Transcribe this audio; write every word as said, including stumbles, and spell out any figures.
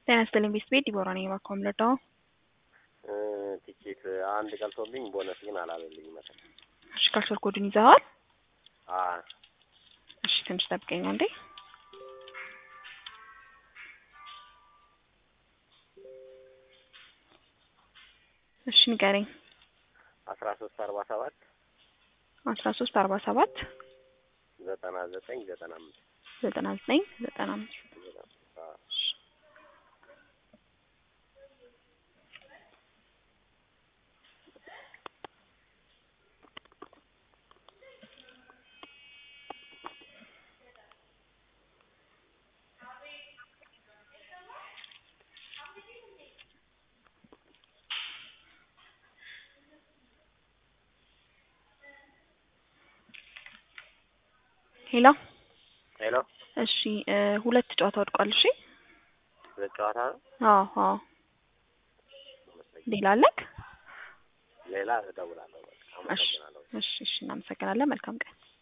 ጤና ይስጥልኝ ቤት ቤት ዲቦራ ነኝ ባኮም ለዳው ቲኬት አንድ ቀልቶልኝ ቦነስ ግን አላለልኝ ማለት ነው። እሺ ካርድ ኮዱን ይዘዋል? አዎ እሺ ትንሽ ጠብቀኝ አንዴ። እሺ ንገረኝ። አስራ ሶስት አርባ ሰባት አስራ ሶስት አርባ ሰባት ዘጠና ዘጠኝ ዘጠና አምስት ዘጠና ዘጠኝ ዘጠና አምስት ሄሎ ሄሎ እሺ ሁለት ጨዋታ ወድቋል። እሺ ሁለት ጨዋታ? አዎ አዎ ሌላ አለክ? ሌላ እደውላለሁ። በቃ አመሰግናለሁ። እሺ እሺ እናመሰግናለን። መልካም ቀን።